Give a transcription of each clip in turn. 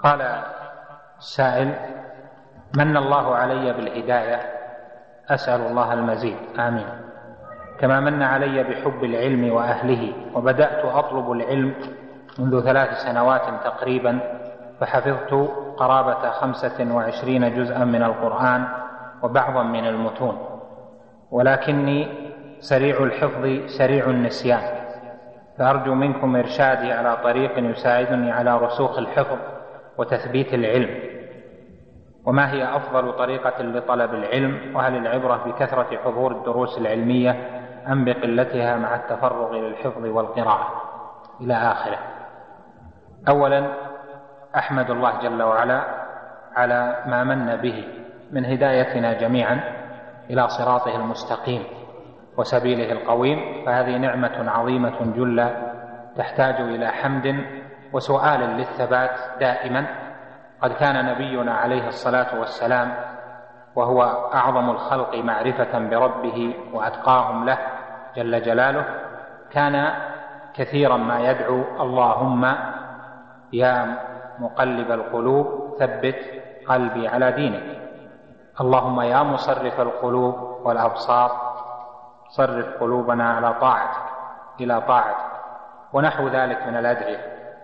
قال السائل: من الله علي بالهداية، أسأل الله المزيد، آمين. كما من علي بحب العلم وأهله، وبدأت أطلب العلم منذ 3 سنوات تقريبا، فحفظت قرابة 25 جزءا من القرآن وبعضا من المتون، ولكني سريع الحفظ سريع النسيان، فأرجو منكم إرشادي على طريق يساعدني على رسوخ الحفظ وتثبيت العلم. وما هي أفضل طريقة لطلب العلم؟ وهل العبرة بكثرة حضور الدروس العلمية أم بقلتها مع التفرغ للحفظ والقراءة؟ إلى آخره. أولا، أحمد الله جل وعلا على ما من به من هدايتنا جميعا إلى صراطه المستقيم وسبيله القويم، فهذه نعمة عظيمة جلة تحتاج إلى حمد وسؤال للثبات دائما. قد كان نبينا عليه الصلاة والسلام، وهو أعظم الخلق معرفة بربه وأتقاهم له جل جلاله، كان كثيرا ما يدعو: اللهم يا مقلب القلوب ثبت قلبي على دينك، اللهم يا مصرف القلوب والأبصار صرف قلوبنا على طاعتك إلى طاعتك، ونحو ذلك من الأدعية.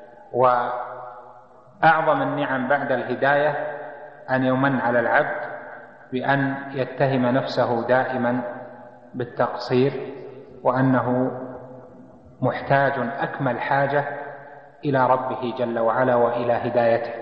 وأعظم النعم بعد الهداية أن يمن على العبد بأن يتهم نفسه دائما بالتقصير، وأنه محتاج أكمل حاجة إلى ربه جل وعلا وإلى هدايته.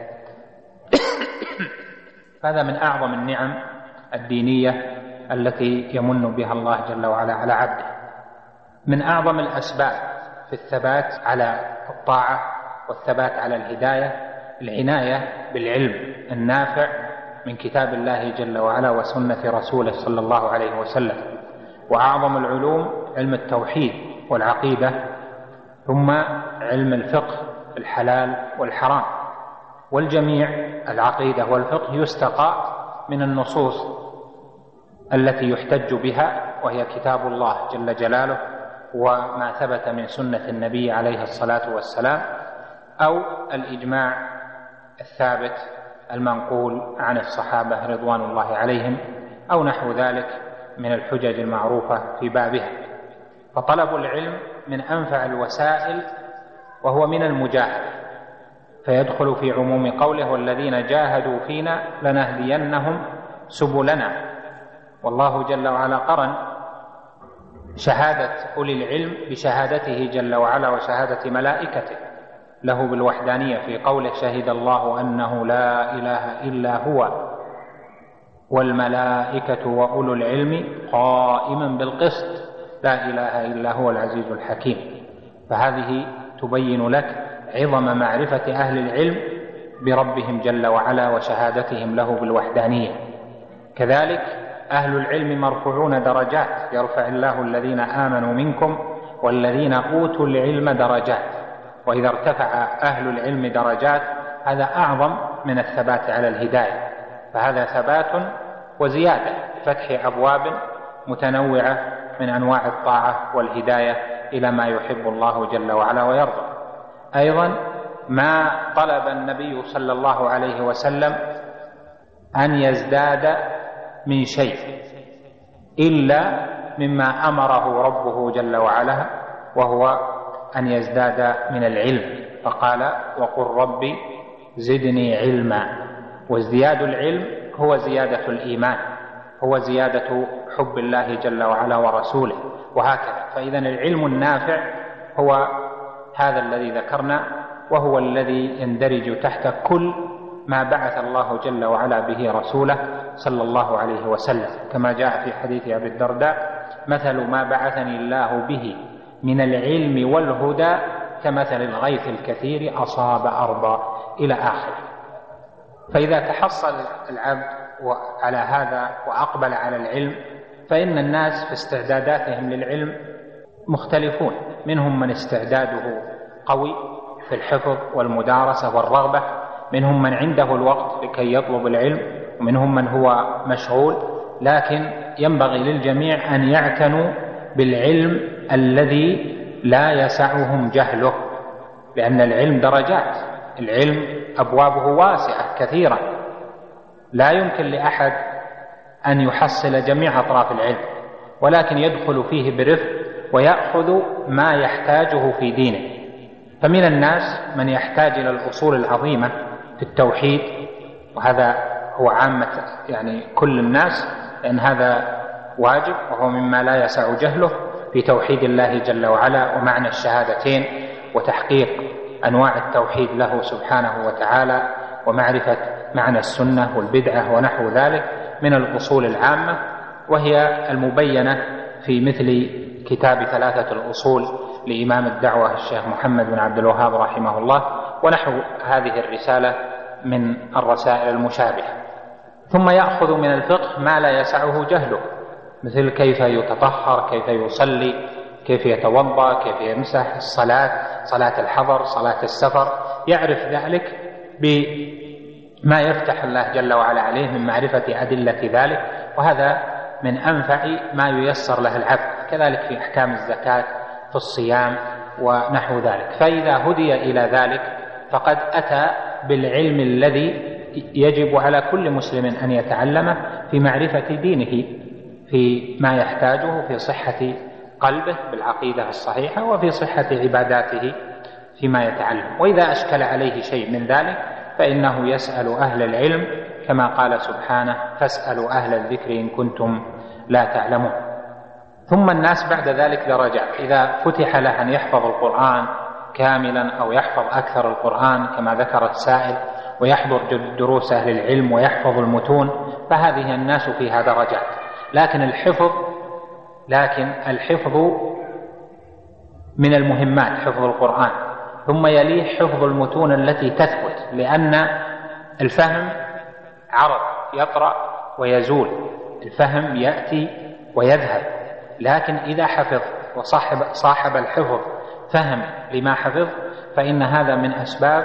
هذا من أعظم النعم الدينية التي يمن بها الله جل وعلا على عبده. من أعظم الأسباب في الثبات على الطاعة والثبات على الهداية العناية بالعلم النافع من كتاب الله جل وعلا وسنة رسوله صلى الله عليه وسلم. وأعظم العلوم علم التوحيد والعقيدة، ثم علم الفقه الحلال والحرام، والجميع العقيدة والفقه يستقى من النصوص التي يحتج بها، وهي كتاب الله جل جلاله وما ثبت من سنة النبي عليه الصلاة والسلام، أو الإجماع الثابت المنقول عن الصحابة رضوان الله عليهم، أو نحو ذلك من الحجج المعروفة في بابها. فطلب العلم من أنفع الوسائل، وهو من المجاهدة، فيدخل في عموم قوله: والذين جاهدوا فينا لنهدينهم سبلنا. والله جل وعلا قرن شهادة أولي العلم بشهادته جل وعلا وشهادة ملائكته له بالوحدانية في قوله: شهد الله أنه لا إله إلا هو والملائكة وأولو العلم قائما بالقسط لا إله إلا هو العزيز الحكيم. فهذه تبين لك عظم معرفة أهل العلم بربهم جل وعلا وشهادتهم له بالوحدانية. كذلك أهل العلم مرفوعون درجات، يرفع الله الذين آمنوا منكم والذين أوتوا العلم درجات. وإذا ارتفع أهل العلم درجات هذا أعظم من الثبات على الهداية، فهذا ثبات وزيادة، فتح أبواب متنوعة من أنواع الطاعة والهداية إلى ما يحب الله جل وعلا ويرضى. أيضا ما طلب النبي صلى الله عليه وسلم أن يزداد من شيء إلا مما أمره ربه جل وعلا، وهو أن يزداد من العلم، فقال: وقل ربي زدني علما. وازدياد العلم هو زيادة الإيمان، هو زيادة حب الله جل وعلا ورسوله، وهكذا. فإذن العلم النافع هو هذا الذي ذكرنا، وهو الذي يندرج تحت كل ما بعث الله جل وعلا به رسوله صلى الله عليه وسلم، كما جاء في حديث أبي الدرداء: مثل ما بعثني الله به من العلم والهدى كمثل الغيث الكثير أصاب أرضا، إلى آخره. فإذا تحصل العبد على هذا وأقبل على العلم، فإن الناس في استعداداتهم للعلم مختلفون، منهم من استعداده قوي في الحفظ والمدارسة والرغبة، منهم من عنده الوقت لكي يطلب العلم، ومنهم من هو مشغول. لكن ينبغي للجميع أن يعتنوا بالعلم الذي لا يسعهم جهله، لأن العلم درجات، العلم أبوابه واسعة كثيرة، لا يمكن لأحد أن يحصل جميع أطراف العلم، ولكن يدخل فيه برفق ويأخذ ما يحتاجه في دينه. فمن الناس من يحتاج إلى الأصول العظيمة في التوحيد، وهذا هو عامة يعني كل الناس، لأن هذا واجب وهو مما لا يسع جهله في توحيد الله جل وعلا ومعنى الشهادتين وتحقيق أنواع التوحيد له سبحانه وتعالى ومعرفة معنى السنة والبدعة ونحو ذلك من الأصول العامة، وهي المبينة في مثل كتاب 3 الأصول لإمام الدعوة الشيخ محمد بن عبد الوهاب رحمه الله، ونحو هذه الرسالة من الرسائل المشابهة. ثم يأخذ من الفقه ما لا يسعه جهله، مثل كيف يتطهر، كيف يصلي، كيف يتوضأ، كيف يمسح، الصلاة، صلاة الحضر، صلاة السفر، يعرف ذلك بما يفتح الله جل وعلا عليه من معرفة أدلة ذلك، وهذا من أنفع ما ييسر له العبد. كذلك في أحكام الزكاة، في الصيام ونحو ذلك. فإذا هدي إلى ذلك فقد أتى بالعلم الذي يجب على كل مسلم أن يتعلمه في معرفة دينه، في ما يحتاجه في صحة قلبه بالعقيدة الصحيحة، وفي صحة عباداته فيما يتعلم. وإذا أشكل عليه شيء من ذلك فإنه يسأل أهل العلم، كما قال سبحانه: فاسألوا أهل الذكر إن كنتم لا تعلمون. ثم الناس بعد ذلك درجات، إذا فتح له أن يحفظ القرآن كاملا أو يحفظ أكثر القرآن كما ذكر السائل، ويحضر دروس أهل العلم ويحفظ المتون، فهذه الناس فيها درجات. لكن الحفظ من المهمات، حفظ القرآن، ثم يليه حفظ المتون التي تثبت، لأن الفهم عرض يطرأ ويزول، الفهم يأتي ويذهب. لكن إذا حفظ وصاحب الحفظ فهم لما حفظ، فإن هذا من أسباب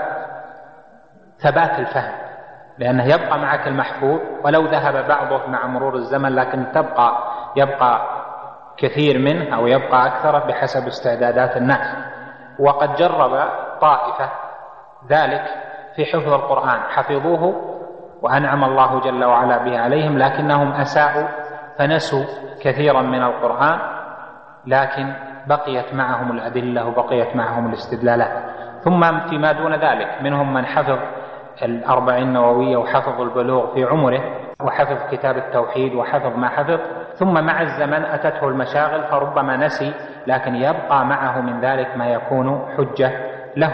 ثبات الفهم، لأنه يبقى معك المحفوظ ولو ذهب بعضه مع مرور الزمن، لكن يبقى كثير منه أو يبقى أكثر بحسب استعدادات الناس. وقد جرب طائفة ذلك في حفظ القرآن، حفظوه وأنعم الله جل وعلا به عليهم، لكنهم أساءوا فنسوا كثيرا من القرآن، لكن بقيت معهم الأدلة وبقيت معهم الاستدلالات. ثم فيما دون ذلك منهم من حفظ 40 النووية وحفظ البلوغ في عمره، وحفظ كتاب التوحيد وحفظ ما حفظ، ثم مع الزمن أتته المشاغل فربما نسي، لكن يبقى معه من ذلك ما يكون حجة له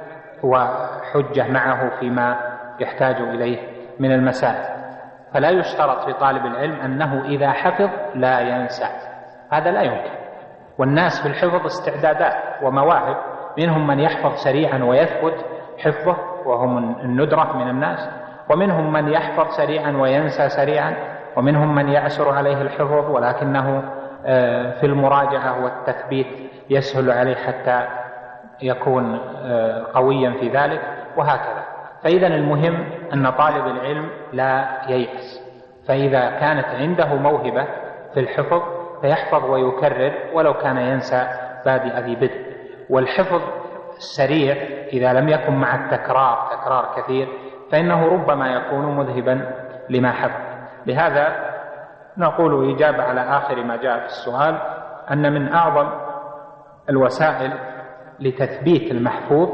وحجة معه فيما يحتاج إليه من المسائل. فلا يشترط في طالب العلم أنه إذا حفظ لا ينسى، هذا لا يمكن. والناس في الحفظ استعدادات ومواهب، منهم من يحفظ سريعا ويثبت حفظه وهم الندرة من الناس، ومنهم من يحفظ سريعا وينسى سريعا، ومنهم من يعسر عليه الحفظ ولكنه في المراجعة والتثبيت يسهل عليه حتى يكون قويا في ذلك، وهكذا. فإذا المهم أن طالب العلم لا ييأس، فإذا كانت عنده موهبة في الحفظ فيحفظ ويكرر ولو كان ينسى بادئ ذي بدء. والحفظ السريع إذا لم يكن مع تكرار كثير فإنه ربما يكون مذهبا لما حفظ. لهذا نقول إجابة على آخر ما جاء في السؤال أن من أعظم الوسائل لتثبيت المحفوظ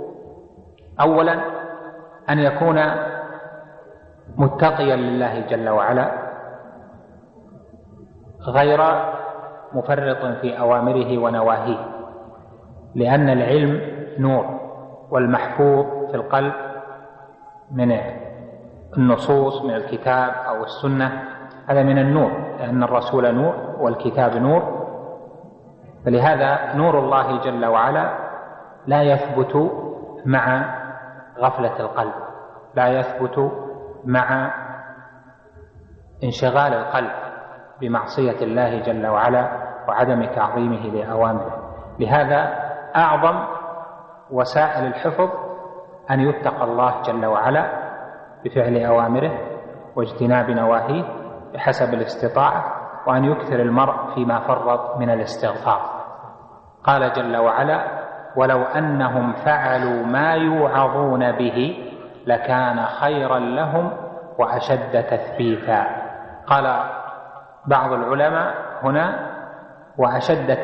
أولا أن يكون متقيا لله جل وعلا، غير مفرط في أوامره ونواهيه، لأن العلم نور، والمحفوظ في القلب من النصوص من الكتاب أو السنة هذا من النور، لأن الرسول نور والكتاب نور. فلهذا نور الله جل وعلا لا يثبت مع غفلة القلب، لا يثبت مع انشغال القلب بمعصية الله جل وعلا وعدم تعظيمه لأوامره. لهذا أعظم وسائل الحفظ أن يتقى الله جل وعلا بفعل أوامره واجتناب نواهيه بحسب الاستطاعة، وأن يكثر المرء فيما فرط من الاستغفار. قال جل وعلا: ولو أنهم فعلوا ما يوعظون به لكان خيرا لهم وأشد تثبيتا. قال بعض العلماء هنا وأشد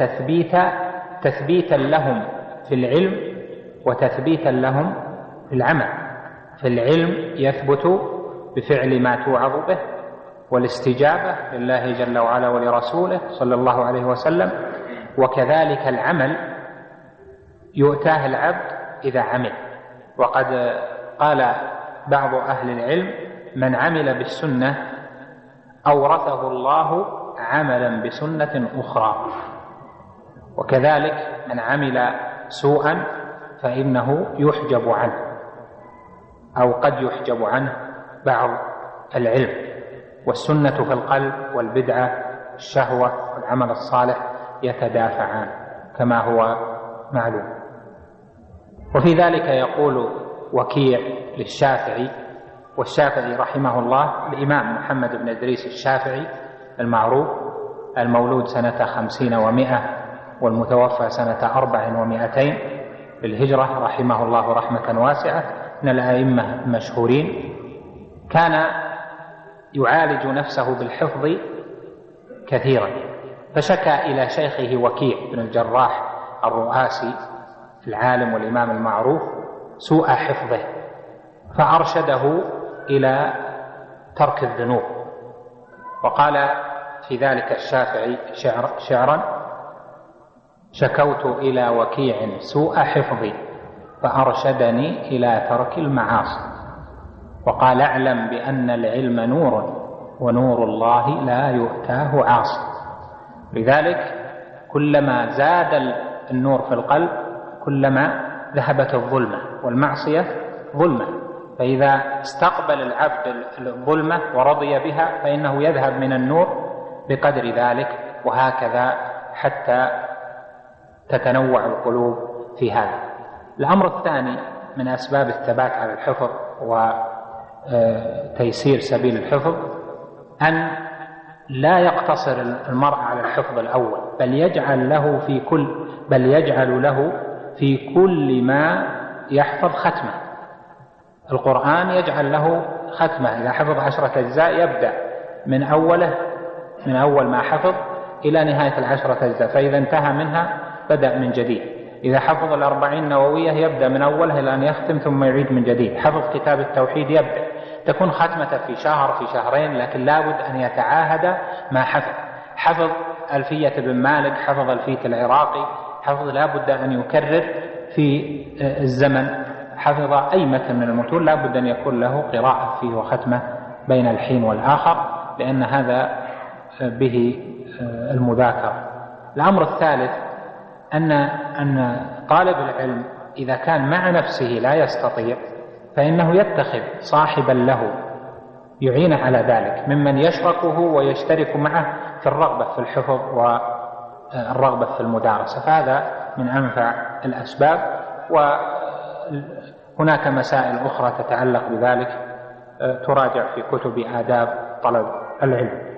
تثبيتا لهم في العلم وتثبيتا لهم في العمل. في العلم يثبت بفعل ما توعظ به والاستجابة لله جل وعلا ولرسوله صلى الله عليه وسلم، وكذلك العمل يؤتاه العبد إذا عمل. وقد قال بعض أهل العلم: من عمل بالسنة أورثه الله عملا بسنة أخرى، وكذلك من عمل سوءا فإنه يحجب عنه أو قد يحجب عنه بعض العلم. والسنة في القلب والبدعة الشهوة والعمل الصالح يتدافعان كما هو معلوم. وفي ذلك يقول وكيع للشافعي، والشافعي رحمه الله الإمام محمد بن إدريس الشافعي المعروف المولود سنة 50 و100 والمتوفى سنة 400 بالهجرة رحمه الله رحمة واسعة، من الأئمة المشهورين. كان يعالج نفسه بالحفظ كثيرا، فشكى إلى شيخه وكيع بن الجراح الرؤاسي العالم والإمام المعروف سوء حفظه، فأرشده إلى ترك الذنوب. وقال في ذلك الشافعي شعرا: شكوت إلى وكيع سوء حفظي فأرشدني إلى ترك المعاصي. وقال: اعلم بأن العلم نور ونور الله لا يؤتاه عاصي. لذلك كلما زاد النور في القلب كلما ذهبت الظلمة، والمعصية ظلمة، فإذا استقبل العبد الظلمة ورضي بها فإنه يذهب من النور بقدر ذلك، وهكذا حتى تتنوع القلوب في هذا. الأمر الثاني من أسباب الثبات على الحفظ وتيسير سبيل الحفظ أن لا يقتصر المرء على الحفظ الأول، بل يجعل له في كل ما يحفظ ختمة. القرآن يجعل له ختمة، إذا حفظ 10 أجزاء يبدأ من أول ما حفظ إلى نهاية 10 أجزاء، فإذا انتهى منها بدأ من جديد. إذا حفظ 40 نووية يبدأ من أولها إلى أن يختم ثم يعيد من جديد. حفظ كتاب التوحيد يبدأ، تكون ختمة في شهر في شهرين، لكن لابد أن يتعاهد ما حفظ. حفظ ألفية بن مالك، حفظ ألفية العراقي، حفظ لابد أن يكرر في الزمن. حفظ أي متن من المتون لابد أن يكون له قراءة فيه وختمة بين الحين والآخر، لأن هذا به المذاكرة. الأمر الثالث أن طالب العلم إذا كان مع نفسه لا يستطيع فإنه يتخذ صاحبا له يعينه على ذلك، ممن يشركه ويشترك معه في الرغبة في الحفظ والرغبة في المدارسة، فهذا من أنفع الأسباب. وهناك مسائل أخرى تتعلق بذلك تراجع في كتب آداب طلب العلم.